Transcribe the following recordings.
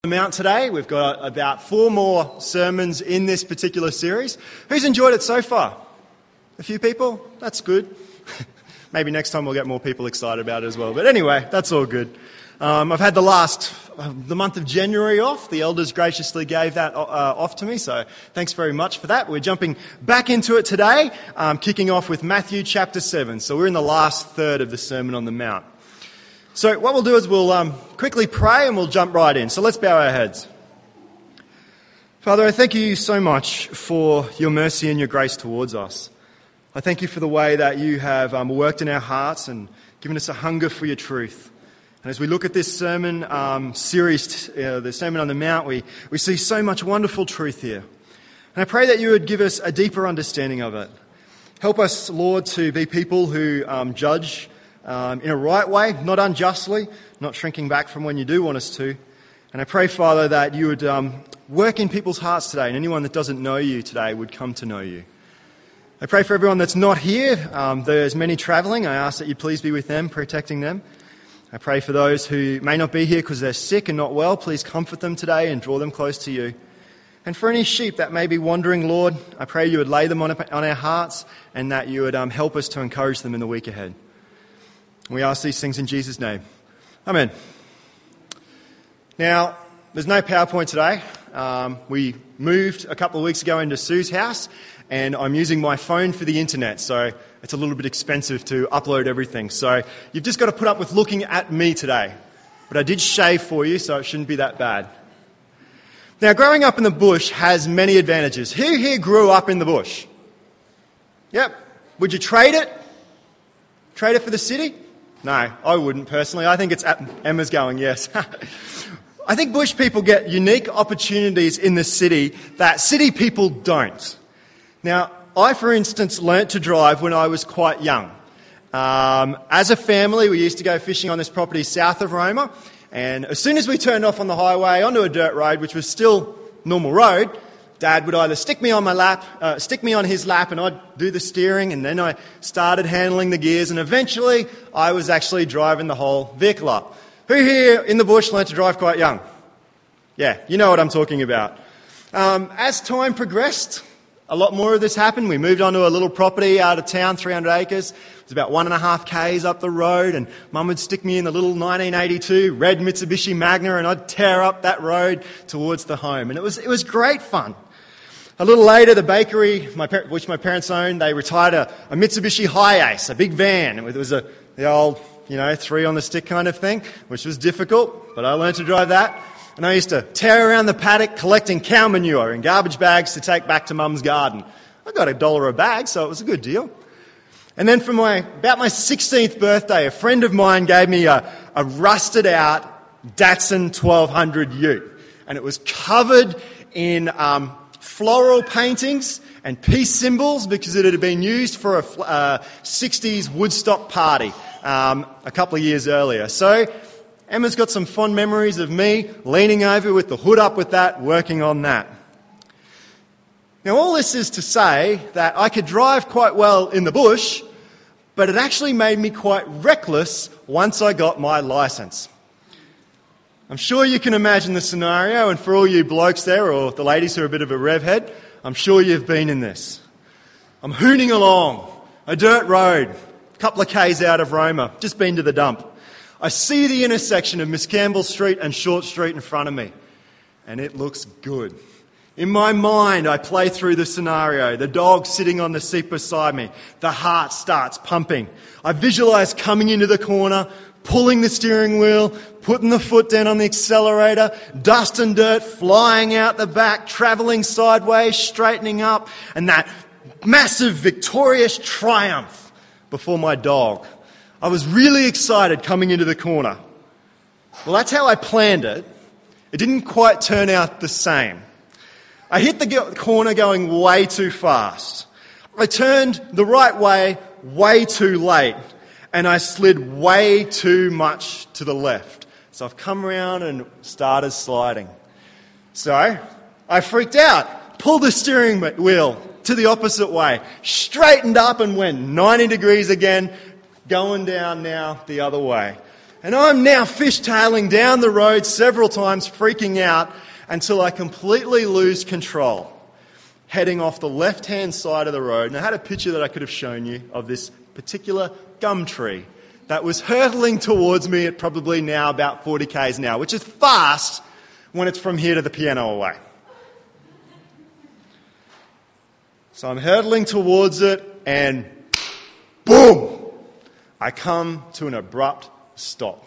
Mount today. We've got about 4 more sermons in this particular series. Who's enjoyed it so far? A few people? That's good. Maybe next time we'll get more people excited about it as well. But anyway, that's all good. I've had the month of January off. The elders graciously gave that off to me, so thanks very much for that. We're jumping back into it today, kicking off with Matthew chapter 7. So we're in the last third of the Sermon on the Mount. So what we'll do is we'll quickly pray and we'll jump right in. So let's bow our heads. Father, I thank you so much for your mercy and your grace towards us. I thank you for the way that you have worked in our hearts and given us a hunger for your truth. And as we look at this sermon series, the Sermon on the Mount, we see so much wonderful truth here. And I pray that you would give us a deeper understanding of it. Help us, Lord, to be people who judge in a right way, not unjustly, not shrinking back from when you do want us to. And I pray, Father, that you would work in people's hearts today, and anyone that doesn't know you today would come to know you. I pray for everyone that's not here. There's many travelling. I ask that you please be with them, protecting them. I pray for those who may not be here because they're sick and not well. Please comfort them today and draw them close to you. And for any sheep that may be wandering, Lord, I pray you would lay them on our hearts and that you would help us to encourage them in the week ahead. We ask these things in Jesus' name. Amen. Now, there's no PowerPoint today. We moved a couple of weeks ago into Sue's house, and I'm using my phone for the internet, so it's a little bit expensive to upload everything. So you've just got to put up with looking at me today. But I did shave for you, so it shouldn't be that bad. Now, growing up in the bush has many advantages. Who here grew up in the bush? Yep. Would you trade it? Trade it for the city? No, I wouldn't personally. I think it's Emma's going, yes. I think bush people get unique opportunities in the city that city people don't. Now, I, for instance, learnt to drive when I was quite young. As a family, we used to go fishing on this property south of Roma, and as soon as we turned off on the highway onto a dirt road, which was still normal road, Dad would either stick me on his lap, and I'd do the steering, and then I started handling the gears, and eventually I was actually driving the whole vehicle up. Who here in the bush learnt to drive quite young? Yeah, you know what I'm talking about. As time progressed, a lot more of this happened. We moved onto a little property out of town, 300 acres. It was about 1.5 k's up the road, and Mum would stick me in the little 1982 red Mitsubishi Magna, and I'd tear up that road towards the home. And it was great fun. A little later, the bakery, which my parents owned, they retired a Mitsubishi Hi-Ace, a big van. It was the old, 3 on the stick kind of thing, which was difficult, but I learned to drive that. And I used to tear around the paddock collecting cow manure in garbage bags to take back to Mum's garden. I got $1 a bag, so it was a good deal. And then for about my 16th birthday, a friend of mine gave me a rusted out Datsun 1200 ute. And it was covered in floral paintings and peace symbols because it had been used for a 60s Woodstock party a couple of years earlier. So Emma's got some fond memories of me leaning over with the hood up with that, working on that. Now, all this is to say that I could drive quite well in the bush, but it actually made me quite reckless once I got my licence. I'm sure you can imagine the scenario, and for all you blokes there, or the ladies who are a bit of a rev head, I'm sure you've been in this. I'm hooning along a dirt road, a couple of k's out of Roma, just been to the dump. I see the intersection of Miss Campbell Street and Short Street in front of me, and it looks good. In my mind, I play through the scenario, the dog sitting on the seat beside me, the heart starts pumping. I visualise coming into the corner, pulling the steering wheel, putting the foot down on the accelerator, dust and dirt flying out the back, travelling sideways, straightening up, and that massive victorious triumph before my dog. I was really excited coming into the corner. Well, that's how I planned it. It didn't quite turn out the same. I hit the corner going way too fast. I turned the right way too late. And I slid way too much to the left. So I've come around and started sliding. So I freaked out, pulled the steering wheel to the opposite way, straightened up and went 90 degrees again, going down now the other way. And I'm now fishtailing down the road several times, freaking out, until I completely lose control, heading off the left-hand side of the road. And I had a picture that I could have shown you of this particular gum tree that was hurtling towards me at probably now about 40 k's an hour, which is fast when it's from here to the piano away. So I'm hurtling towards it and boom! I come to an abrupt stop.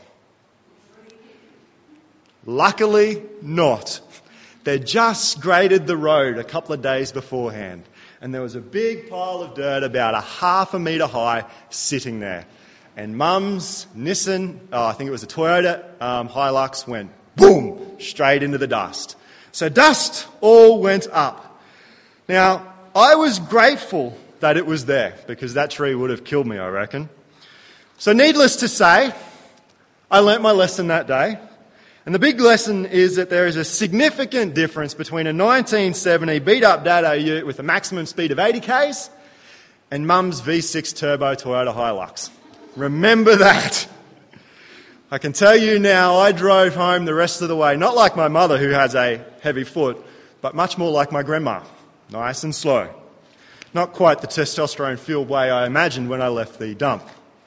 Luckily not. They just graded the road a couple of days beforehand, and there was a big pile of dirt about 1/2 metre high sitting there. And Mum's Nissan, I think it was a Toyota Hilux, went boom, straight into the dust. So dust all went up. Now, I was grateful that it was there, because that tree would have killed me, I reckon. So needless to say, I learnt my lesson that day. And the big lesson is that there is a significant difference between a 1970 beat-up Dado Ute with a maximum speed of 80 k's and Mum's V6 turbo Toyota Hilux. Remember that. I can tell you now, I drove home the rest of the way, not like my mother who has a heavy foot, but much more like my grandma, nice and slow. Not quite the testosterone-fueled way I imagined when I left the dump.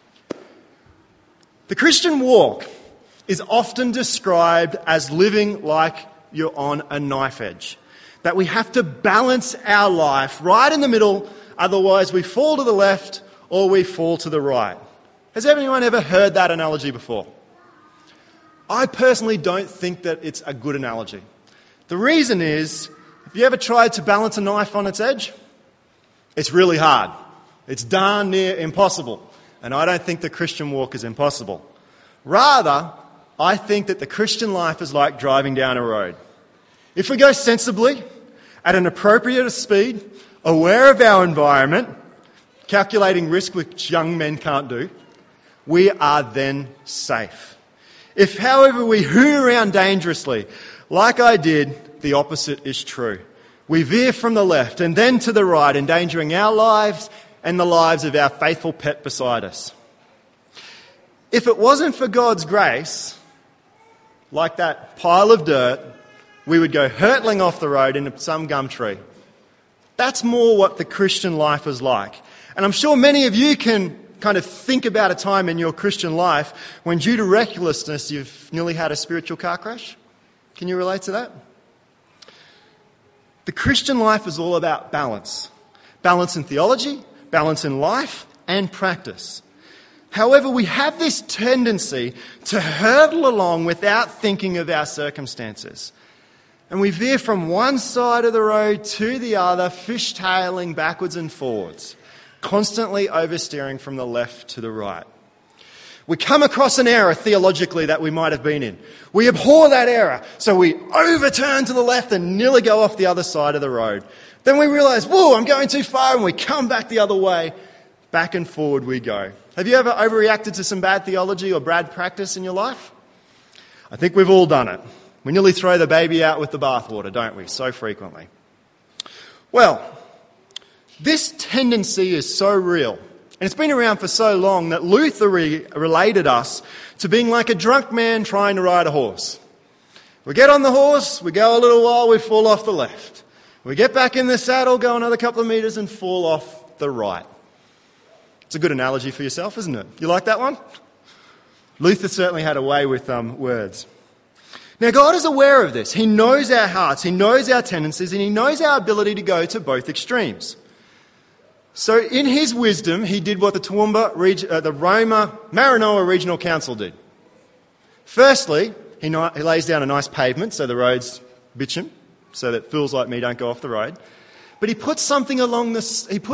The Christian walk is often described as living like you're on a knife edge. That we have to balance our life right in the middle, otherwise we fall to the left or we fall to the right. Has anyone ever heard that analogy before? I personally don't think that it's a good analogy. The reason is, have you ever tried to balance a knife on its edge? It's really hard. It's darn near impossible. And I don't think the Christian walk is impossible. Rather, I think that the Christian life is like driving down a road. If we go sensibly, at an appropriate speed, aware of our environment, calculating risk which young men can't do, we are then safe. If, however, we hoon around dangerously, like I did, the opposite is true. We veer from the left and then to the right, endangering our lives and the lives of our faithful pet beside us. If it wasn't for God's grace, like that pile of dirt, we would go hurtling off the road into some gum tree. That's more what the Christian life is like. And I'm sure many of you can kind of think about a time in your Christian life when, due to recklessness, you've nearly had a spiritual car crash. Can you relate to that? The Christian life is all about balance. Balance in theology, balance in life, and practice. However, we have this tendency to hurtle along without thinking of our circumstances. And we veer from one side of the road to the other, fishtailing backwards and forwards, constantly oversteering from the left to the right. We come across an error theologically that we might have been in. We abhor that error, so we overturn to the left and nearly go off the other side of the road. Then we realise, whoa, I'm going too far, and we come back the other way. Back and forward we go. Have you ever overreacted to some bad theology or bad practice in your life? I think we've all done it. We nearly throw the baby out with the bathwater, don't we? So frequently. Well, this tendency is so real, and it's been around for so long that Luther related us to being like a drunk man trying to ride a horse. We get on the horse, we go a little while, we fall off the left. We get back in the saddle, go another couple of metres and fall off the right. It's a good analogy for yourself, isn't it? You like that one? Luther certainly had a way with words. Now, God is aware of this. He knows our hearts, He knows our tendencies, and He knows our ability to go to both extremes. So in His wisdom, He did what the Roma Maranoa Regional Council did. Firstly, He lays down a nice pavement so the road's bitumen, so that fools like me don't go off the road. But He puts something along the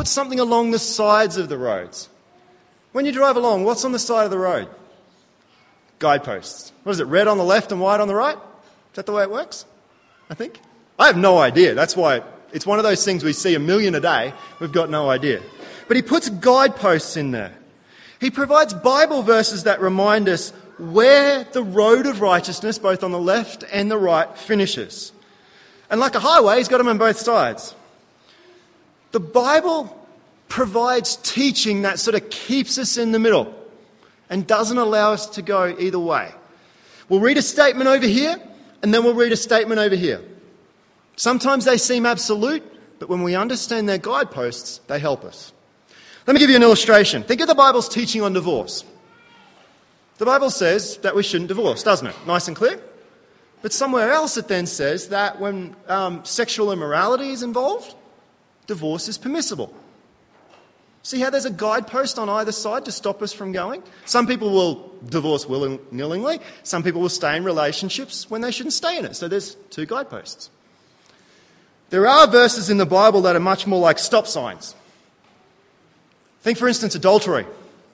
sides of the roads. When you drive along, what's on the side of the road? Guideposts. What is it, red on the left and white on the right? Is that the way it works? I think. I have no idea. That's why it's one of those things we see a million a day. We've got no idea. But He puts guideposts in there. He provides Bible verses that remind us where the road of righteousness, both on the left and the right, finishes. And like a highway, He's got them on both sides. The Bible provides teaching that sort of keeps us in the middle and doesn't allow us to go either way. We'll read a statement over here, and then we'll read a statement over here. Sometimes they seem absolute, but when we understand their guideposts, they help us. Let me give you an illustration. Think of the Bible's teaching on divorce. The Bible says that we shouldn't divorce, doesn't it? Nice and clear. But somewhere else it then says that when sexual immorality is involved, divorce is permissible. See how there's a guidepost on either side to stop us from going? Some people will divorce willingly. Some people will stay in relationships when they shouldn't stay in it. So there's two guideposts. There are verses in the Bible that are much more like stop signs. Think, for instance, adultery.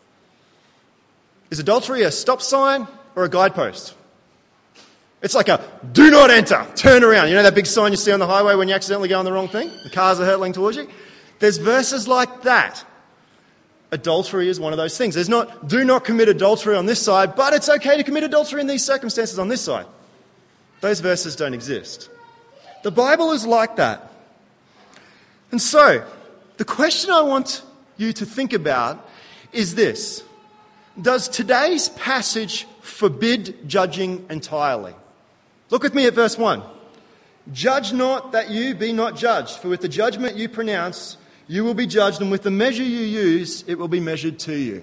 Is adultery a stop sign or a guidepost? It's like a do not enter, turn around. You know that big sign you see on the highway when you accidentally go on the wrong thing? The cars are hurtling towards you. There's verses like that. Adultery is one of those things. There's not, do not commit adultery on this side, but it's okay to commit adultery in these circumstances on this side. Those verses don't exist. The Bible is like that. And so, the question I want you to think about is this. Does today's passage forbid judging entirely? Look with me at verse 1. Judge not that you be not judged, for with the judgment you pronounce, you will be judged, and with the measure you use, it will be measured to you.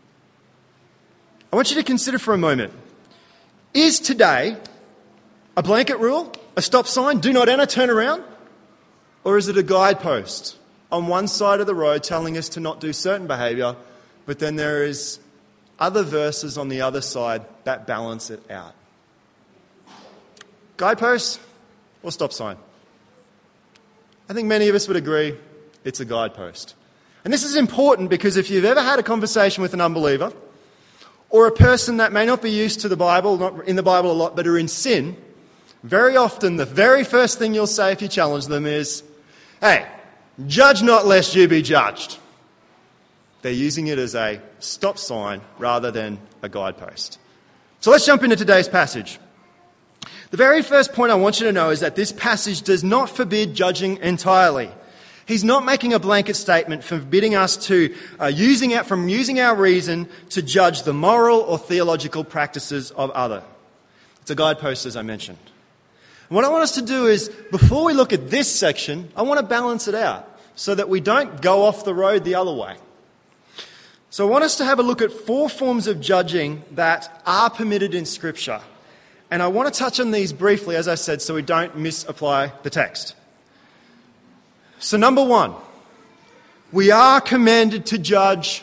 I want you to consider for a moment, is today a blanket rule, a stop sign, do not enter, turn around? Or is it a guidepost on one side of the road telling us to not do certain behaviour, but then there is other verses on the other side that balance it out? Guidepost or stop sign? I think many of us would agree it's a guidepost. And this is important because if you've ever had a conversation with an unbeliever or a person that may not be used to the Bible, not in the Bible a lot, but are in sin, very often the very first thing you'll say if you challenge them is, hey, judge not lest you be judged. They're using it as a stop sign rather than a guidepost. So let's jump into today's passage. The very first point I want you to know is that this passage does not forbid judging entirely. He's not making a blanket statement forbidding us to using our reason to judge the moral or theological practices of other. It's a guidepost, as I mentioned. And what I want us to do is, before we look at this section, I want to balance it out so that we don't go off the road the other way. So I want us to have a look at 4 forms of judging that are permitted in Scripture. And I want to touch on these briefly, as I said, so we don't misapply the text. So number 1, we are commanded to judge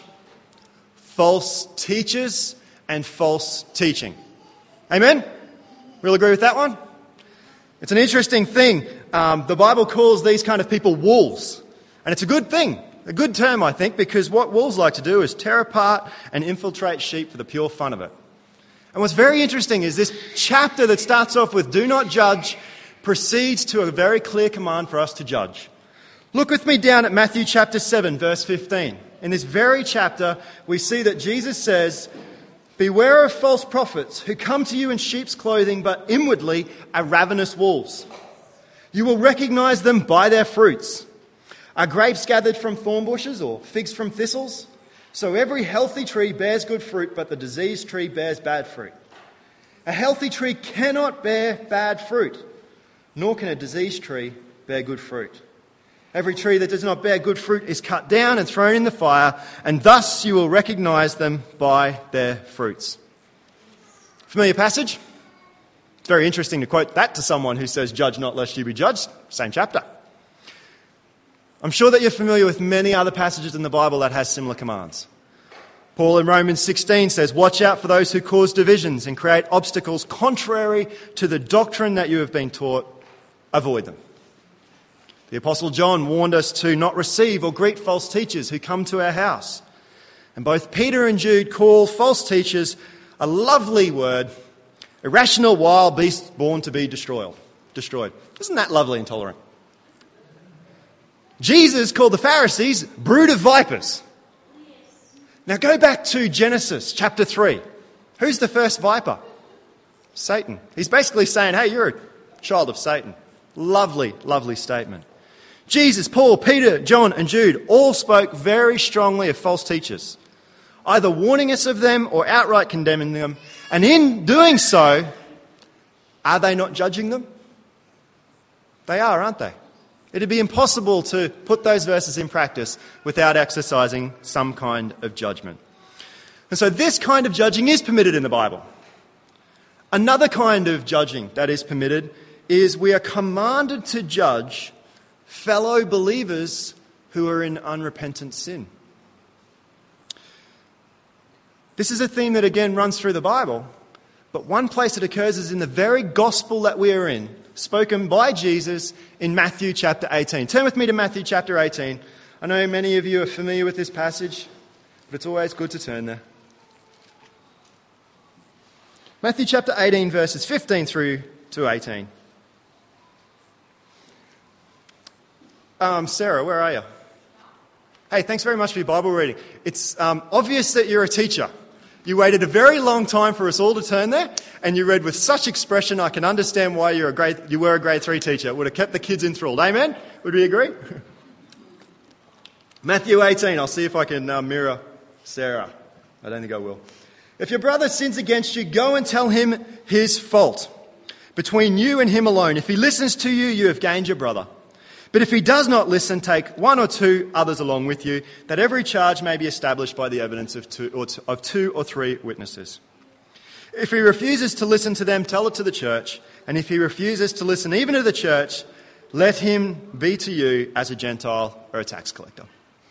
false teachers and false teaching. Amen? We'll agree with that one? It's an interesting thing. The Bible calls these kind of people wolves. And it's a good thing, a good term, I think, because what wolves like to do is tear apart and infiltrate sheep for the pure fun of it. And what's very interesting is this chapter that starts off with do not judge proceeds to a very clear command for us to judge. Look with me down at Matthew chapter 7, verse 15. In this very chapter, we see that Jesus says, beware of false prophets who come to you in sheep's clothing, but inwardly are ravenous wolves. You will recognize them by their fruits. Are grapes gathered from thorn bushes or figs from thistles? So every healthy tree bears good fruit, but the diseased tree bears bad fruit. A healthy tree cannot bear bad fruit, nor can a diseased tree bear good fruit. Every tree that does not bear good fruit is cut down and thrown in the fire, and thus you will recognize them by their fruits. Familiar passage? It's very interesting to quote that to someone who says, judge not lest you be judged. Same chapter. I'm sure that you're familiar with many other passages in the Bible that has similar commands. Paul in Romans 16 says, watch out for those who cause divisions and create obstacles contrary to the doctrine that you have been taught. Avoid them. The Apostle John warned us to not receive or greet false teachers who come to our house. And both Peter and Jude call false teachers a lovely word, irrational wild beast born to be destroyed. Isn't that lovely and tolerant? Jesus called the Pharisees brood of vipers. Now go back to Genesis chapter 3. Who's the first viper? Satan. He's basically saying, hey, you're a child of Satan. Lovely, lovely statement. Jesus, Paul, Peter, John and Jude all spoke very strongly of false teachers. either warning us of them or outright condemning them. And in doing so, are they not judging them? They are, aren't they? It'd be impossible to put those verses in practice without exercising some kind of judgment. And so this kind of judging is permitted in the Bible. Another kind of judging that is permitted is we are commanded to judge fellow believers who are in unrepentant sin. This is a theme that again runs through the Bible, but one place it occurs is in the very gospel that we are in, spoken by Jesus in Matthew chapter 18. Turn with me to Matthew chapter 18. I know many of you are familiar with this passage, but it's always good to turn there. Matthew chapter 18, verses 15 through to 18. Sarah, where are you? Hey, thanks very much for your Bible reading. It's obvious that you're a teacher. You waited a very long time for us all to turn there, and you read with such expression. I can understand why you were a grade 3 teacher. It would have kept the kids enthralled. Amen? Would we agree? Matthew 18. I'll see if I can mirror Sarah. I don't think I will. If your brother sins against you, go and tell him his fault. Between you and him alone. If he listens to you, you have gained your brother. But if he does not listen, take one or two others along with you, that every charge may be established by the evidence of two or three witnesses. If he refuses to listen to them, tell it to the church. And if he refuses to listen even to the church, let him be to you as a Gentile or a tax collector.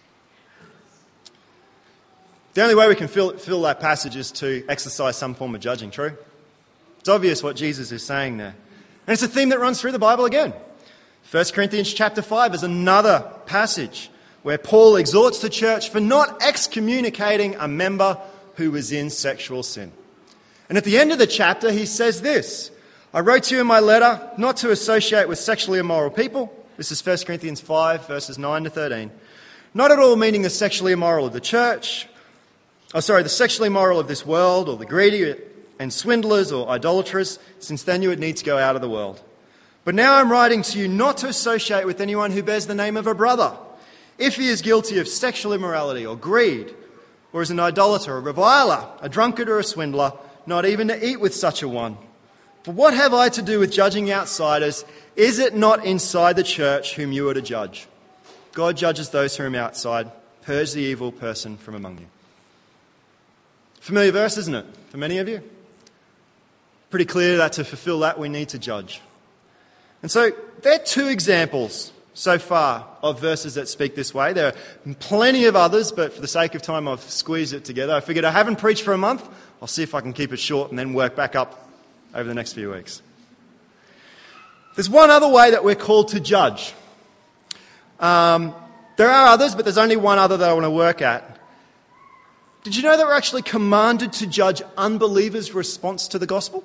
The only way we can fill that passage is to exercise some form of judging, true? It's obvious what Jesus is saying there. And it's a theme that runs through the Bible again. 1 Corinthians chapter 5 is another passage where Paul exhorts the church for not excommunicating a member who was in sexual sin. And at the end of the chapter, he says this, I wrote to you in my letter not to associate with sexually immoral people. This is 1 Corinthians 5, verses 9 to 13. Not at all meaning the sexually immoral of the church, the sexually immoral of this world, or the greedy and swindlers or idolaters, since then you would need to go out of the world. But now I'm writing to you not to associate with anyone who bears the name of a brother, if he is guilty of sexual immorality or greed, or is an idolater, a reviler, a drunkard or a swindler, not even to eat with such a one. For what have I to do with judging outsiders? Is it not inside the church whom you are to judge? God judges those who are outside. Purge the evil person from among you. Familiar verse, isn't it, for many of you? Pretty clear that to fulfill that we need to judge. And so there are two examples so far of verses that speak this way. There are plenty of others, but for the sake of time I've squeezed it together. I figured I haven't preached for a month. I'll see if I can keep it short and then work back up over the next few weeks. There's one other way that we're called to judge. There are others, but there's only one other that I want to work at. Did you know that we're actually commanded to judge unbelievers' response to the gospel?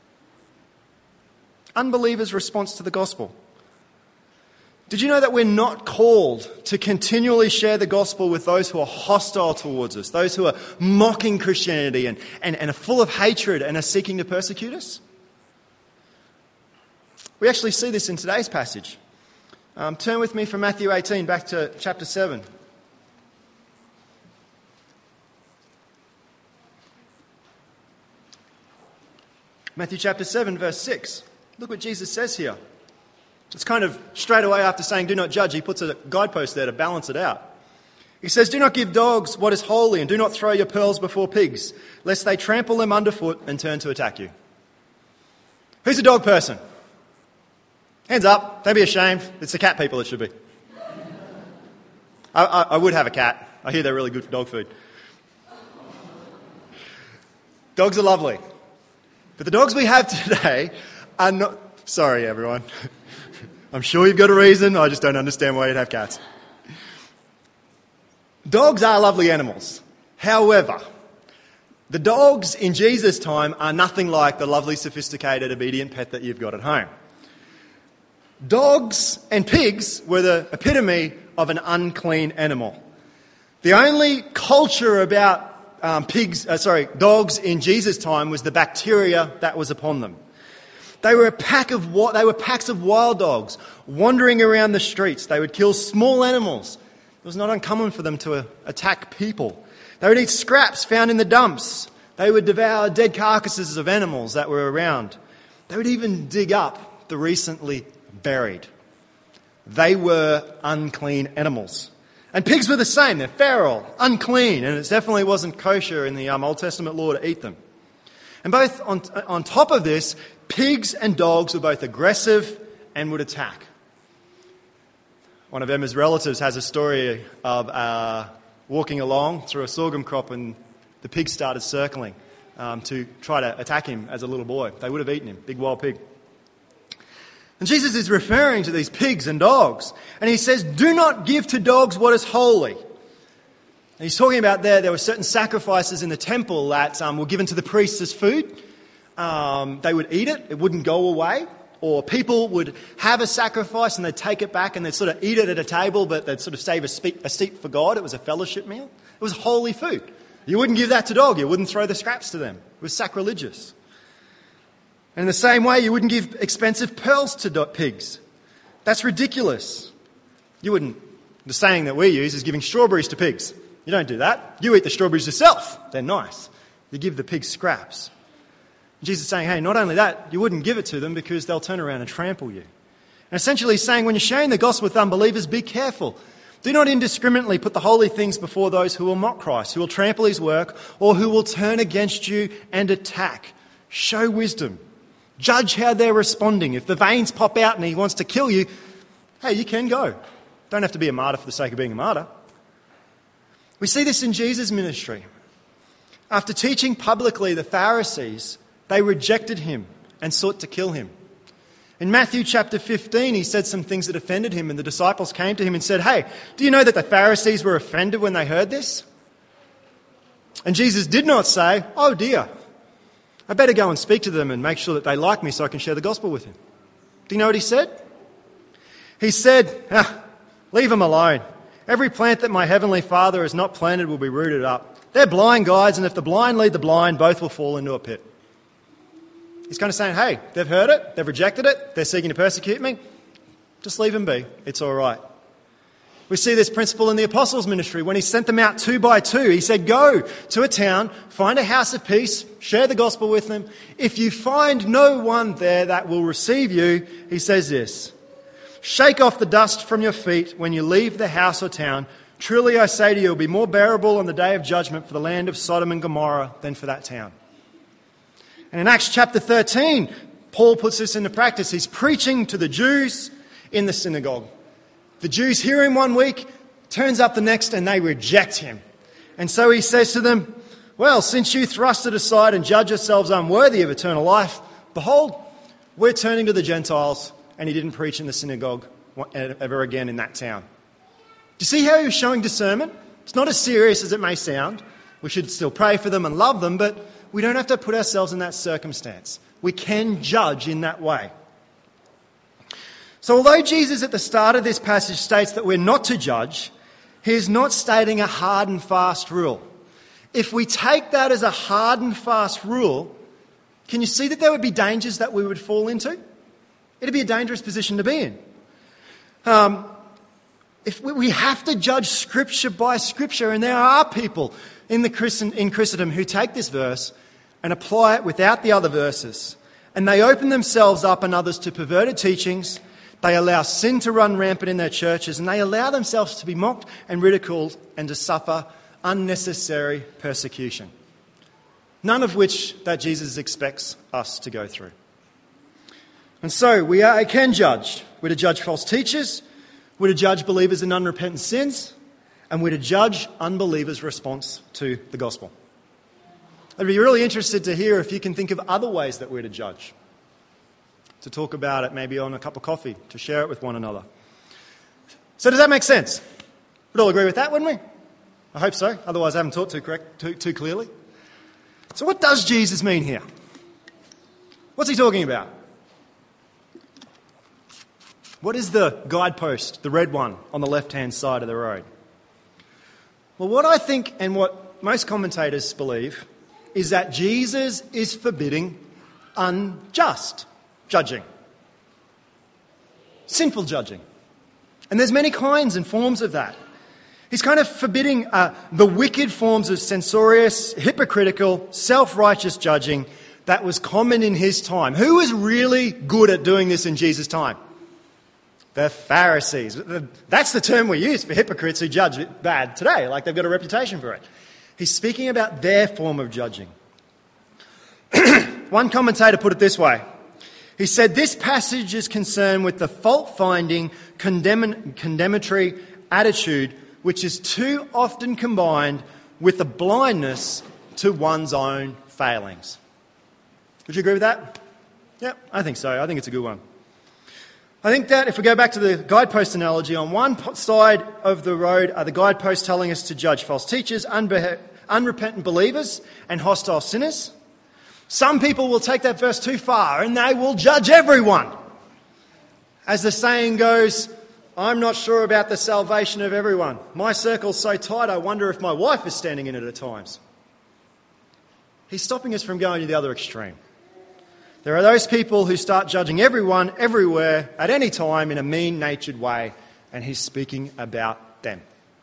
Unbelievers' response to the gospel. Did you know that we're not called to continually share the gospel with those who are hostile towards us, those who are mocking Christianity and are full of hatred and are seeking to persecute us? We actually see this in today's passage. Turn with me from Matthew 18 back to chapter 7. Matthew chapter 7, verse 6. Look what Jesus says here. It's kind of straight away after saying, do not judge, he puts a guidepost there to balance it out. He says, do not give dogs what is holy, and do not throw your pearls before pigs, lest they trample them underfoot and turn to attack you. Who's a dog person? Hands up, don't be ashamed. It's the cat people it should be. I would have a cat. I hear they're really good for dog food. Dogs are lovely. But the dogs we have today are not... Sorry, everyone. I'm sure you've got a reason. I just don't understand why you'd have cats. Dogs are lovely animals. However, the dogs in Jesus' time are nothing like the lovely, sophisticated, obedient pet that you've got at home. Dogs and pigs were the epitome of an unclean animal. The only culture about dogs in Jesus' time was the bacteria that was upon them. They were packs of wild dogs wandering around the streets. They would kill small animals. It was not uncommon for them to attack people. They would eat scraps found in the dumps. They would devour dead carcasses of animals that were around. They would even dig up the recently buried. They were unclean animals. And pigs were the same. They're feral, unclean, and it definitely wasn't kosher in the Old Testament law to eat them. And both on top of this, pigs and dogs were both aggressive and would attack. One of Emma's relatives has a story of walking along through a sorghum crop and the pigs started circling to try to attack him as a little boy. They would have eaten him, big wild pig. And Jesus is referring to these pigs and dogs. And he says, do not give to dogs what is holy. And he's talking about there were certain sacrifices in the temple that were given to the priests as food. They would eat it. It wouldn't go away. Or people would have a sacrifice and they'd take it back and they'd sort of eat it at a table, but they'd sort of save a seat for God. It was a fellowship meal. It was holy food. You wouldn't give that to dog. You wouldn't throw the scraps to them. It was sacrilegious. And in the same way, you wouldn't give expensive pearls to pigs. That's ridiculous. You wouldn't. The saying that we use is giving strawberries to pigs. You don't do that. You eat the strawberries yourself. They're nice. You give the pigs scraps. Jesus is saying, hey, not only that, you wouldn't give it to them because they'll turn around and trample you. And essentially he's saying, when you're sharing the gospel with unbelievers, be careful. Do not indiscriminately put the holy things before those who will mock Christ, who will trample his work, or who will turn against you and attack. Show wisdom. Judge how they're responding. If the veins pop out and he wants to kill you, hey, you can go. Don't have to be a martyr for the sake of being a martyr. We see this in Jesus' ministry. After teaching publicly, the Pharisees, they rejected him and sought to kill him. In Matthew chapter 15, he said some things that offended him, and the disciples came to him and said, hey, do you know that the Pharisees were offended when they heard this? And Jesus did not say, oh dear, I better go and speak to them and make sure that they like me so I can share the gospel with them. Do you know what he said? He said, leave them alone. Every plant that my heavenly Father has not planted will be rooted up. They're blind guides, and if the blind lead the blind, both will fall into a pit. He's kind of saying, hey, they've heard it, they've rejected it, they're seeking to persecute me. Just leave them be. It's all right. We see this principle in the apostles' ministry. When he sent them out 2 by 2, he said, go to a town, find a house of peace, share the gospel with them. If you find no one there that will receive you, he says this, shake off the dust from your feet when you leave the house or town. Truly I say to you, it will be more bearable on the day of judgment for the land of Sodom and Gomorrah than for that town. And in Acts chapter 13, Paul puts this into practice. He's preaching to the Jews in the synagogue. The Jews hear him one week, turns up the next, and they reject him. And so he says to them, well, since you thrust it aside and judge yourselves unworthy of eternal life, behold, we're turning to the Gentiles. And he didn't preach in the synagogue ever again in that town. Do you see how he was showing discernment? It's not as serious as it may sound. We should still pray for them and love them, but we don't have to put ourselves in that circumstance. We can judge in that way. So although Jesus at the start of this passage states that we're not to judge, he is not stating a hard and fast rule. If we take that as a hard and fast rule, can you see that there would be dangers that we would fall into? It'd be a dangerous position to be in. If we have to judge Scripture by Scripture, and there are people in Christendom who take this verse and apply it without the other verses, and they open themselves up and others to perverted teachings. They allow sin to run rampant in their churches, and they allow themselves to be mocked and ridiculed and to suffer unnecessary persecution. None of which that Jesus expects us to go through. And so we can judge. We're to judge false teachers. We're to judge believers in unrepentant sins. And we're to judge unbelievers' response to the gospel. I'd be really interested to hear if you can think of other ways that we're to judge. To talk about it maybe on a cup of coffee, to share it with one another. So does that make sense? We'd all agree with that, wouldn't we? I hope so. Otherwise I haven't taught too clearly. So what does Jesus mean here? What's he talking about? What is the guidepost, the red one, on the left-hand side of the road? Well, what I think and what most commentators believe is that Jesus is forbidding unjust judging. Sinful judging. And there's many kinds and forms of that. He's kind of forbidding the wicked forms of censorious, hypocritical, self-righteous judging that was common in his time. Who was really good at doing this in Jesus' time? The Pharisees. That's the term we use for hypocrites who judge bad today, like they've got a reputation for it. He's speaking about their form of judging. One commentator put it this way. He said, this passage is concerned with the fault-finding, condemnatory attitude which is too often combined with the blindness to one's own failings. Would you agree with that? Yeah, I think so. I think it's a good one. I think that if we go back to the guidepost analogy, on one side of the road are the guideposts telling us to judge false teachers, unrepentant believers, and hostile sinners. Some people will take that verse too far and they will judge everyone. As the saying goes, I'm not sure about the salvation of everyone. My circle's so tight, I wonder if my wife is standing in it at times. He's stopping us from going to the other extreme. There are those people who start judging everyone, everywhere, at any time in a mean-natured way, and he's speaking about them.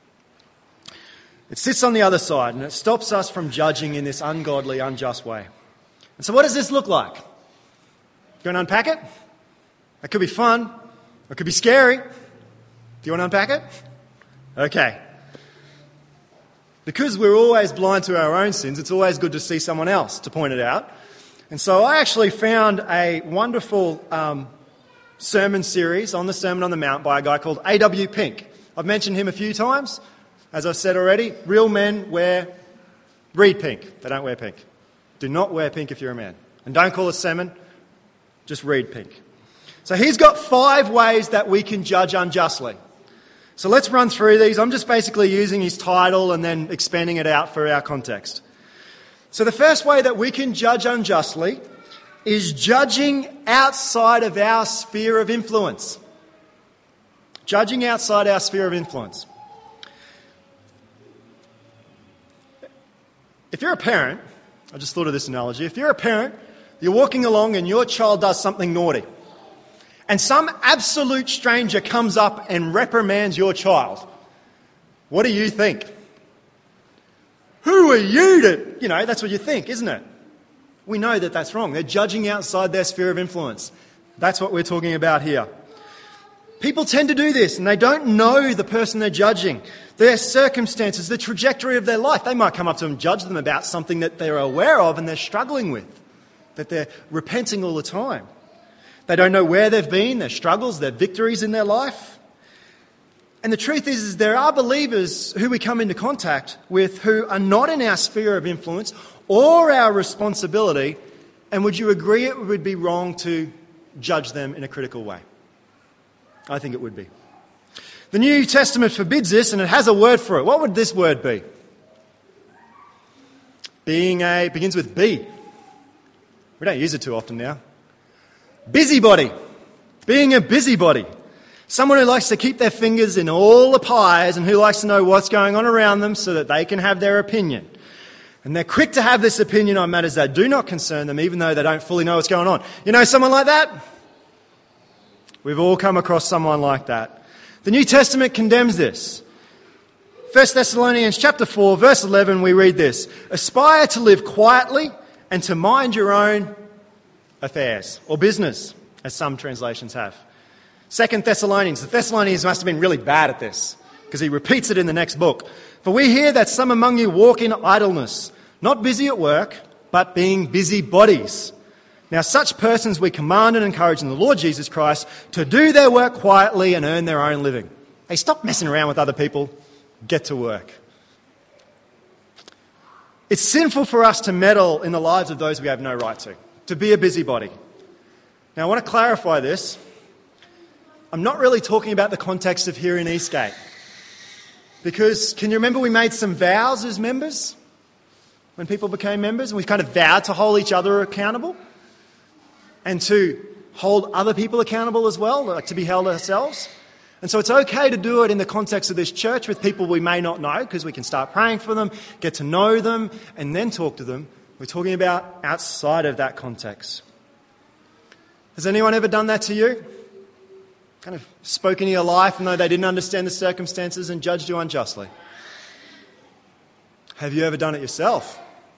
It sits on the other side, and it stops us from judging in this ungodly, unjust way. And so what does this look like? You want to unpack it? It could be fun. It could be scary. Do you want to unpack it? Okay. Because we're always blind to our own sins, it's always good to see someone else to point it out. And so I actually found a wonderful sermon series on the Sermon on the Mount by a guy called A.W. Pink. I've mentioned him a few times. As I've said already, real men read pink. They don't wear pink. Do not wear pink if you're a man. And don't call it sermon, just read pink. So he's got 5 ways that we can judge unjustly. So let's run through these. I'm just basically using his title and then expanding it out for our context. So the first way that we can judge unjustly is judging outside of our sphere of influence. Judging outside our sphere of influence. If you're a parent, I just thought of this analogy. If you're a parent, you're walking along and your child does something naughty. And some absolute stranger comes up and reprimands your child. What do you think? Who are you to... that's what you think, isn't it? We know that that's wrong. They're judging outside their sphere of influence. That's what we're talking about here. People tend to do this and they don't know the person they're judging, their circumstances, the trajectory of their life. They might come up to them and judge them about something that they're aware of and they're struggling with, that they're repenting all the time. They don't know where they've been, their struggles, their victories in their life. And the truth is there are believers who we come into contact with who are not in our sphere of influence or our responsibility. And would you agree it would be wrong to judge them in a critical way? I think it would be. The New Testament forbids this, and it has a word for it. What would this word be? Begins with B. We don't use it too often now. Busybody. Being a busybody. Someone who likes to keep their fingers in all the pies and who likes to know what's going on around them so that they can have their opinion. And they're quick to have this opinion on matters that do not concern them, even though they don't fully know what's going on. You know someone like that? We've all come across someone like that. The New Testament condemns this. 1 Thessalonians chapter 4, verse 11, we read this. Aspire to live quietly and to mind your own affairs, or business, as some translations have. 2 Thessalonians. The Thessalonians must have been really bad at this, because he repeats it in the next book. For we hear that some among you walk in idleness, not busy at work, but being busy bodies. Now such persons we command and encourage in the Lord Jesus Christ to do their work quietly and earn their own living. Hey, stop messing around with other people. Get to work. It's sinful for us to meddle in the lives of those we have no right to be a busybody. Now I want to clarify this. I'm not really talking about the context of here in Eastgate. Because can you remember we made some vows as members? When people became members, and we kind of vowed to hold each other accountable. And to hold other people accountable as well, like to be held ourselves. And so it's okay to do it in the context of this church with people we may not know, because we can start praying for them, get to know them, and then talk to them. We're talking about outside of that context. Has anyone ever done that to you? kind of spoke into your life and though they didn't understand the circumstances and judged you unjustly? Have you ever done it yourself?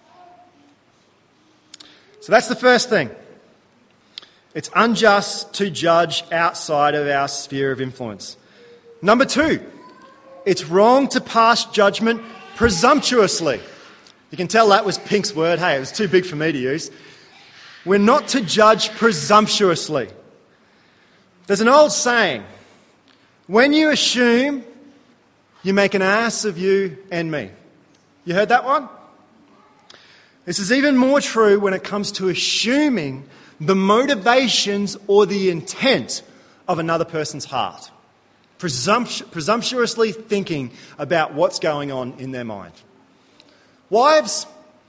So that's the first thing. It's unjust to judge outside of our sphere of influence. Number 2, it's wrong to pass judgment presumptuously. You can tell that was Pink's word. Hey, it was too big for me to use. We're not to judge presumptuously. There's an old saying, when you assume, you make an ass of you and me. You heard that one? This is even more true when it comes to assuming the motivations or the intent of another person's heart. Presumptuously thinking about what's going on in their mind. Wives,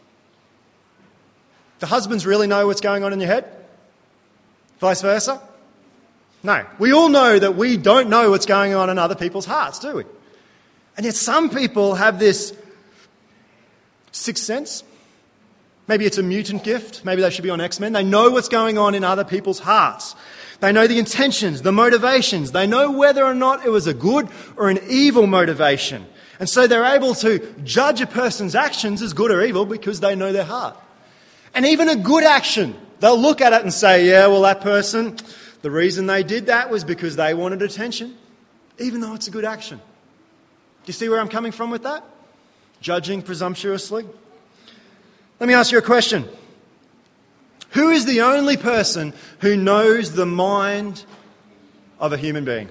do husbands really know what's going on in your head? Vice versa? No. We all know that we don't know what's going on in other people's hearts, do we? And yet some people have this sixth sense. Maybe it's a mutant gift. Maybe they should be on X-Men. They know what's going on in other people's hearts. They know the intentions, the motivations. They know whether or not it was a good or an evil motivation. And so they're able to judge a person's actions as good or evil because they know their heart. And even a good action, they'll look at it and say, yeah, well, that person, the reason they did that was because they wanted attention, even though it's a good action. Do you see where I'm coming from with that? Judging presumptuously. Let me ask you a question. Who is the only person who knows the mind of a human being?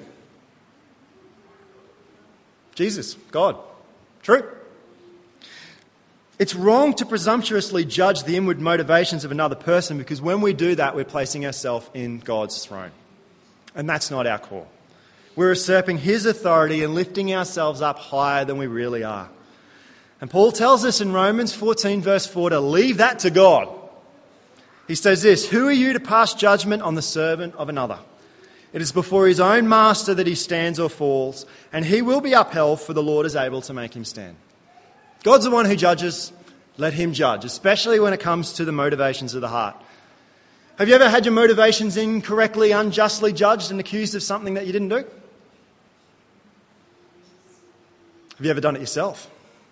Jesus, God. True. It's wrong to presumptuously judge the inward motivations of another person because when we do that, we're placing ourselves in God's throne. And that's not our call. We're usurping His authority and lifting ourselves up higher than we really are. And Paul tells us in Romans 14 verse 4 to leave that to God. He says this, who are you to pass judgment on the servant of another? It is before his own master that he stands or falls, and he will be upheld, for the Lord is able to make him stand. God's the one who judges. Let him judge, especially when it comes to the motivations of the heart. Have you ever had your motivations incorrectly, unjustly judged and accused of something that you didn't do? Have you ever done it yourself?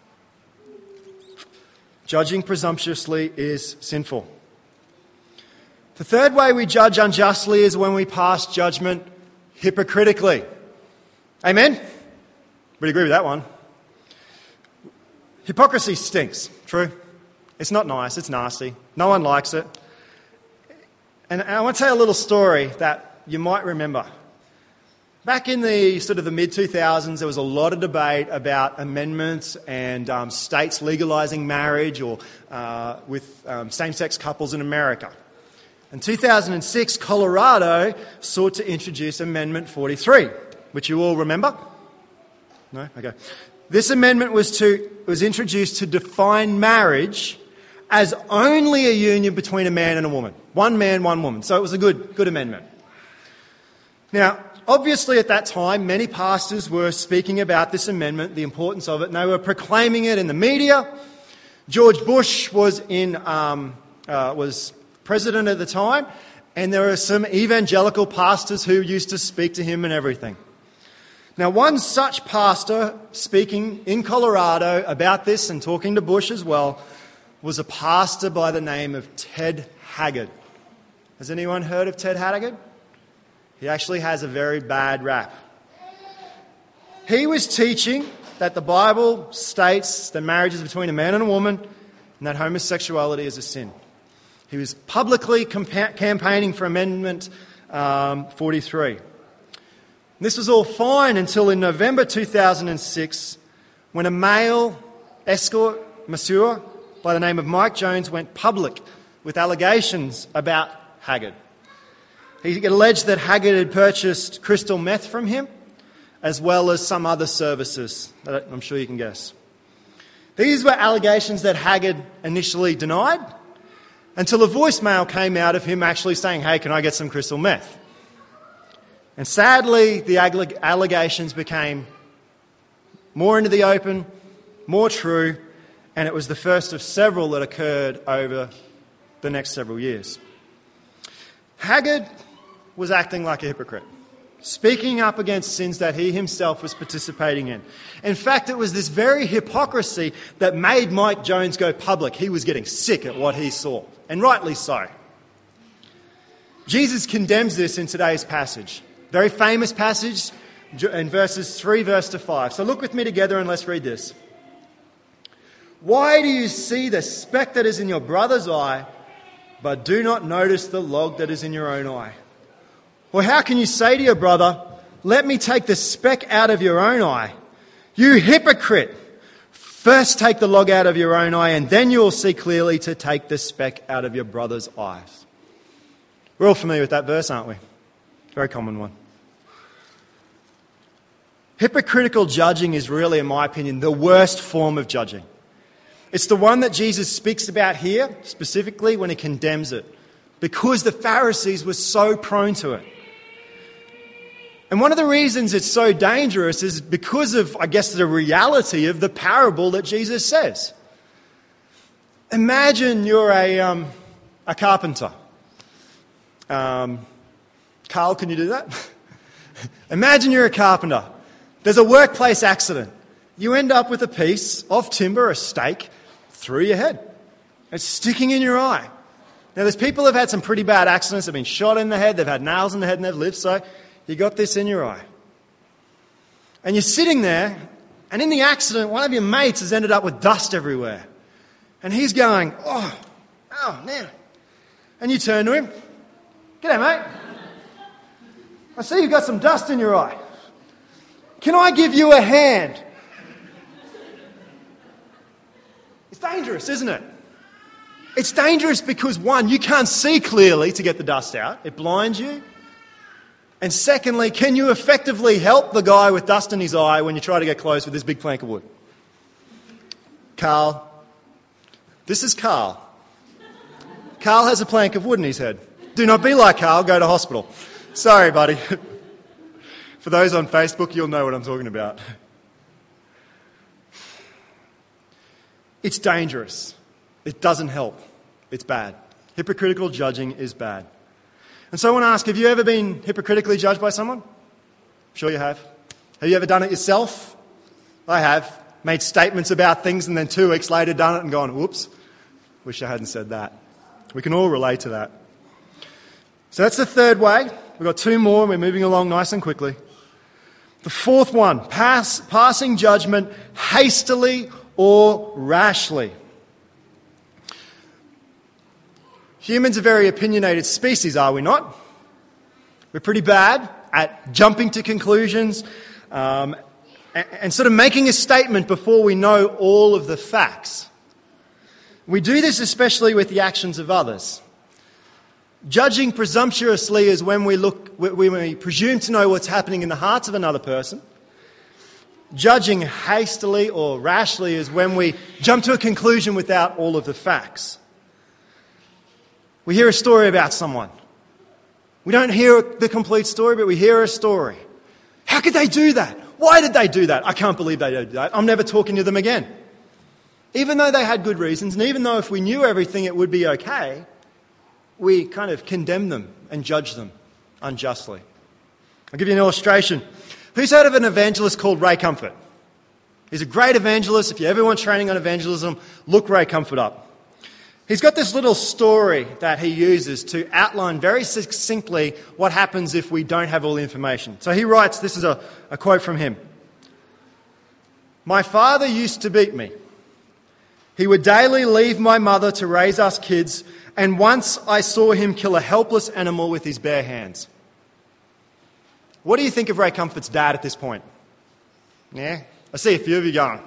Judging presumptuously is sinful. The third way we judge unjustly is when we pass judgment hypocritically. Amen? Would agree with that one? Hypocrisy stinks. True? It's not nice. It's nasty. No one likes it. And I want to tell you a little story that you might remember. Back in the sort of the mid-2000s, there was a lot of debate about amendments and states legalising marriage or with same-sex couples in America. In 2006, Colorado sought to introduce Amendment 43, which you all remember? No? Okay. This amendment was introduced to define marriage as only a union between a man and a woman. One man, one woman. So it was a good amendment. Now, obviously at that time, many pastors were speaking about this amendment, the importance of it, and they were proclaiming it in the media. George Bush was president at the time, and there were some evangelical pastors who used to speak to him and everything. Now, one such pastor speaking in Colorado about this and talking to Bush as well was a pastor by the name of Ted Haggard. Has anyone heard of Ted Haggard? He actually has a very bad rap. He was teaching that the Bible states that marriage is between a man and a woman and that homosexuality is a sin. He was publicly campaigning for Amendment 43. This was all fine until in November 2006 when a male escort masseur by the name of Mike Jones went public with allegations about Haggard. He alleged that Haggard had purchased crystal meth from him as well as some other services that I'm sure you can guess. These were allegations that Haggard initially denied until a voicemail came out of him actually saying, hey, can I get some crystal meth? And sadly, the allegations became more into the open, more true, and it was the first of several that occurred over the next several years. Haggard was acting like a hypocrite. speaking up against sins that he himself was participating in. In fact, it was this very hypocrisy that made Mike Jones go public. He was getting sick at what he saw, and rightly so. Jesus condemns this in today's passage. Very famous passage in verses 3 to 5. So look with me together and let's read this. Why do you see the speck that is in your brother's eye, but do not notice the log that is in your own eye? Or how can you say to your brother, let me take the speck out of your own eye? You hypocrite! First take the log out of your own eye, and then you will see clearly to take the speck out of your brother's eyes. We're all familiar with that verse, aren't we? Very common one. Hypocritical judging is really, in my opinion, the worst form of judging. It's the one that Jesus speaks about here, specifically when he condemns it, because the Pharisees were so prone to it. And one of the reasons it's so dangerous is because of, I guess, the reality of the parable that Jesus says. Imagine you're a carpenter. Carl, can you do that? Imagine you're a carpenter. There's a workplace accident. You end up with a piece of timber, a stake, through your head. It's sticking in your eye. Now, there's people who have had some pretty bad accidents. They've been shot in the head. They've had nails in the head and they've lived. So you got this in your eye. And you're sitting there, and in the accident, one of your mates has ended up with dust everywhere. And he's going, oh, man. And you turn to him. G'day, mate. I see you've got some dust in your eye. Can I give you a hand? It's dangerous, isn't it? It's dangerous because, one, you can't see clearly to get the dust out. It blinds you. And secondly, can you effectively help the guy with dust in his eye when you try to get close with this big plank of wood? Carl. This is Carl. Carl has a plank of wood in his head. Do not be like Carl, go to hospital. Sorry, buddy. For those on Facebook, you'll know what I'm talking about. It's dangerous. It doesn't help. It's bad. Hypocritical judging is bad. And so I want to ask, have you ever been hypocritically judged by someone? I'm sure you have. Have you ever done it yourself? I have. Made statements about things and then 2 weeks later done it and gone, whoops, wish I hadn't said that. We can all relate to that. So that's the third way. We've got 2 more and we're moving along nice and quickly. The fourth one, passing judgment hastily or rashly. Humans are a very opinionated species, are we not? We're pretty bad at jumping to conclusions and sort of making a statement before we know all of the facts. We do this especially with the actions of others. Judging presumptuously is when we presume to know what's happening in the hearts of another person. Judging hastily or rashly is when we jump to a conclusion without all of the facts. We hear a story about someone. We don't hear the complete story, but we hear a story. How could they do that? Why did they do that? I can't believe they did that. I'm never talking to them again. Even though they had good reasons, and even though if we knew everything it would be okay, we kind of condemn them and judge them unjustly. I'll give you an illustration. Who's heard of an evangelist called Ray Comfort? He's a great evangelist. If you ever want training on evangelism, look Ray Comfort up. He's got this little story that he uses to outline very succinctly what happens if we don't have all the information. So he writes, this is a quote from him. My father used to beat me. He would daily leave my mother to raise us kids, and once I saw him kill a helpless animal with his bare hands. What do you think of Ray Comfort's dad at this point? Yeah? I see a few of you going.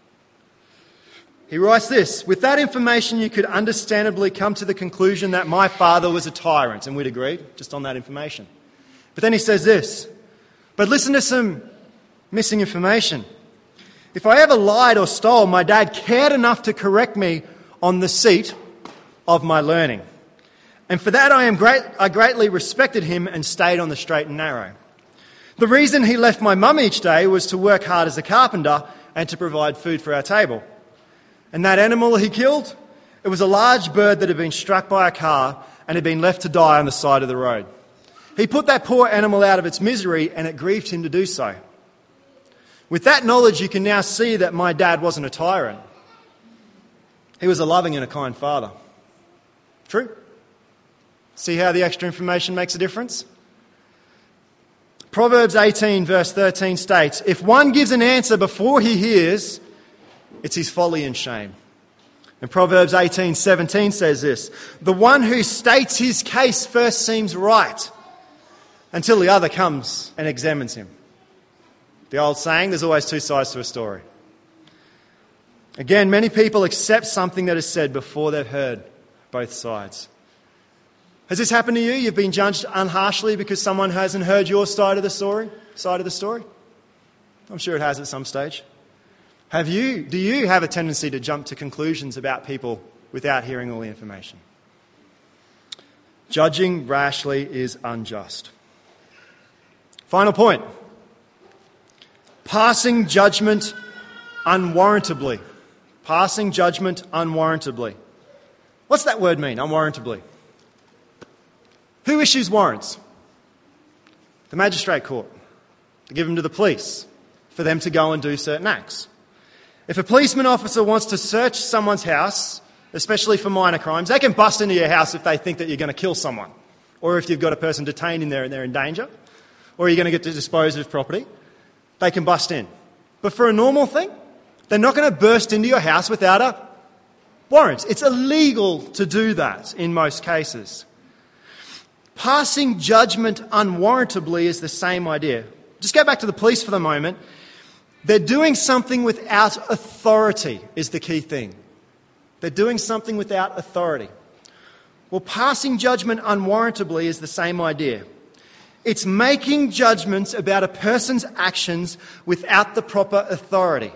He writes this, with that information you could understandably come to the conclusion that my father was a tyrant, and we'd agree, just on that information. But then he says this, but listen to some missing information. If I ever lied or stole, my dad cared enough to correct me on the seat of my learning. And for that I greatly respected him and stayed on the straight and narrow. The reason he left my mum each day was to work hard as a carpenter and to provide food for our table. And that animal he killed, it was a large bird that had been struck by a car and had been left to die on the side of the road. He put that poor animal out of its misery, and it grieved him to do so. With that knowledge, you can now see that my dad wasn't a tyrant. He was a loving and a kind father. True? See how the extra information makes a difference? Proverbs 18 verse 13 states, if one gives an answer before he hears, it's his folly and shame. And Proverbs 18:17 says this, the one who states his case first seems right until the other comes and examines him. The old saying, there's always two sides to a story. Again, many people accept something that is said before they've heard both sides. Has this happened to you? You've been judged unharshly because someone hasn't heard your side of the story? I'm sure it has at some stage. Do you have a tendency to jump to conclusions about people without hearing all the information? Judging rashly is unjust. Final point. Passing judgment unwarrantably. Passing judgment unwarrantably. What's that word mean, unwarrantably? Who issues warrants? The magistrate court. They give them to the police for them to go and do certain acts. If a policeman officer wants to search someone's house, especially for minor crimes, they can bust into your house if they think that you're going to kill someone, or if you've got a person detained in there and they're in danger, or you're going to get to dispose of property. They can bust in. But for a normal thing, they're not going to burst into your house without a warrant. It's illegal to do that in most cases. Passing judgment unwarrantably is the same idea. Just go back to the police for the moment. They're doing something without authority is the key thing. They're doing something without authority. Well, passing judgment unwarrantably is the same idea. It's making judgments about a person's actions without the proper authority.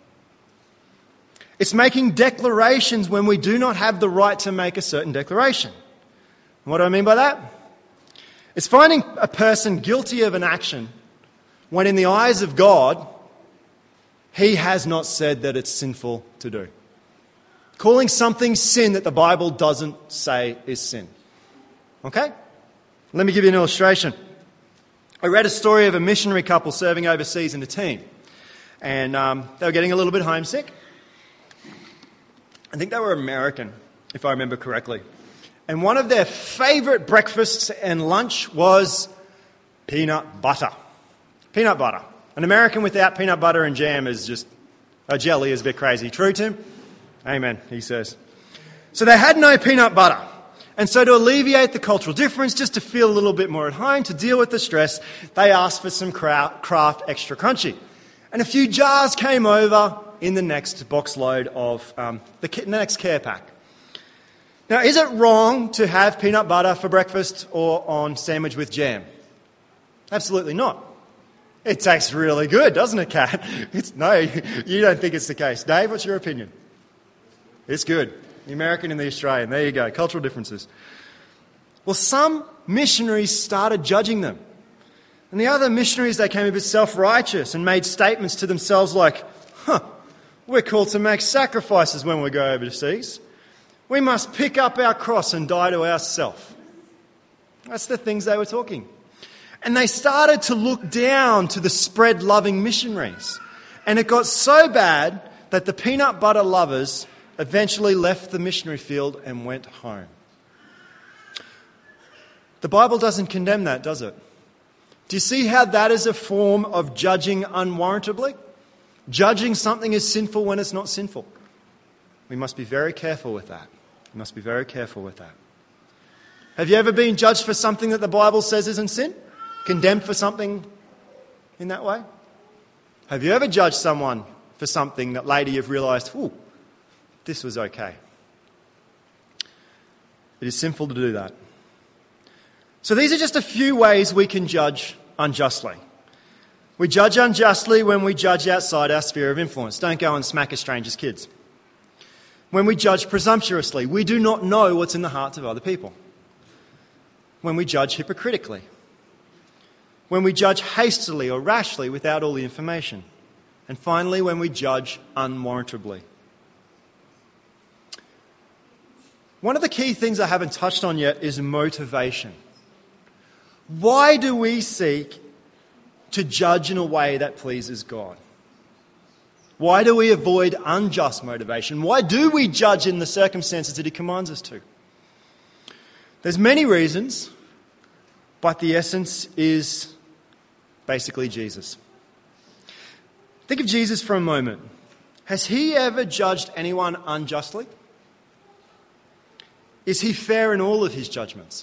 It's making declarations when we do not have the right to make a certain declaration. And what do I mean by that? It's finding a person guilty of an action when in the eyes of God, he has not said that it's sinful to do. Calling something sin that the Bible doesn't say is sin. Okay? Let me give you an illustration. I read a story of a missionary couple serving overseas in a team. And they were getting a little bit homesick. I think they were American, if I remember correctly. And one of their favourite breakfasts and lunch was peanut butter. Peanut butter. An American without peanut butter and jam is just, a jelly is a bit crazy. True, Tim? Amen, he says. So they had no peanut butter. And so to alleviate the cultural difference, just to feel a little bit more at home, to deal with the stress, they asked for some Kraft Extra Crunchy. And a few jars came over in the next box load of the next care pack. Now, is it wrong to have peanut butter for breakfast or on sandwich with jam? Absolutely not. It tastes really good, doesn't it, Kat? No, you don't think it's the case. Dave, what's your opinion? It's good. The American and the Australian. There you go. Cultural differences. Well, some missionaries started judging them. And the other missionaries, they came a bit self-righteous and made statements to themselves like, we're called to make sacrifices when we go overseas. We must pick up our cross and die to ourselves. That's the things they were talking. And they started to look down to the spread-loving missionaries. And it got so bad that the peanut butter lovers eventually left the missionary field and went home. The Bible doesn't condemn that, does it? Do you see how that is a form of judging unwarrantably? Judging something as sinful when it's not sinful. We must be very careful with that. We must be very careful with that. Have you ever been judged for something that the Bible says isn't sin? Condemned for something in that way? Have you ever judged someone for something that later you've realised, this was okay? It is sinful to do that. So these are just a few ways we can judge unjustly. We judge unjustly when we judge outside our sphere of influence. Don't go and smack a stranger's kids. When we judge presumptuously, we do not know what's in the hearts of other people. When we judge hypocritically. When we judge hastily or rashly without all the information. And finally, when we judge unwarrantably. One of the key things I haven't touched on yet is motivation. Why do we seek to judge in a way that pleases God? Why do we avoid unjust motivation? Why do we judge in the circumstances that he commands us to? There's many reasons, but the essence is basically Jesus. Think of Jesus for a moment. Has he ever judged anyone unjustly? Is he fair in all of his judgments?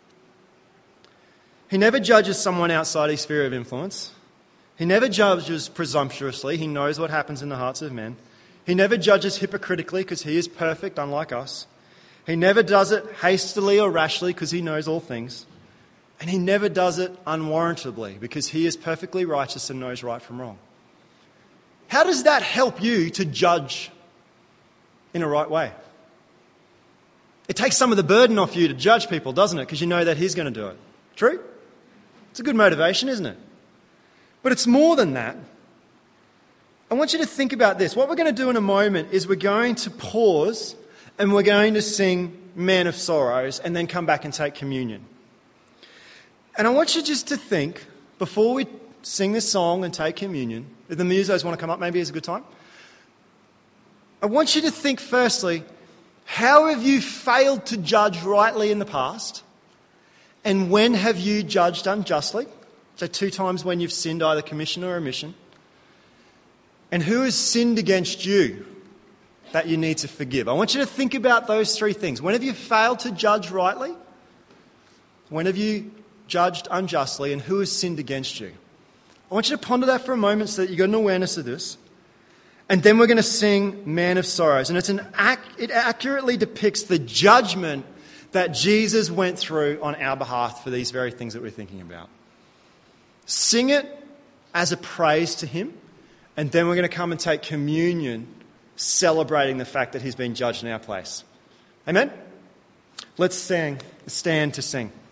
He never judges someone outside his sphere of influence. He never judges presumptuously. He knows what happens in the hearts of men. He never judges hypocritically because he is perfect, unlike us. He never does it hastily or rashly because he knows all things. And he never does it unwarrantably because he is perfectly righteous and knows right from wrong. How does that help you to judge in a right way? It takes some of the burden off you to judge people, doesn't it? Because you know that he's going to do it. True? It's a good motivation, isn't it? But it's more than that. I want you to think about this. What we're going to do in a moment is we're going to pause and we're going to sing Man of Sorrows and then come back and take communion. And I want you just to think, before we sing this song and take communion, if the musos want to come up, maybe it's a good time. I want you to think firstly, how have you failed to judge rightly in the past? And when have you judged unjustly? So 2 times when you've sinned, either commission or omission. And who has sinned against you that you need to forgive? I want you to think about those 3 things. When have you failed to judge rightly? When have you judged unjustly? And who has sinned against you? I want you to ponder that for a moment so that you've got an awareness of this. And then we're going to sing Man of Sorrows. And it accurately depicts the judgment that Jesus went through on our behalf for these very things that we're thinking about. Sing it as a praise to him. And then we're going to come and take communion, celebrating the fact that he's been judged in our place. Amen? Let's stand to sing.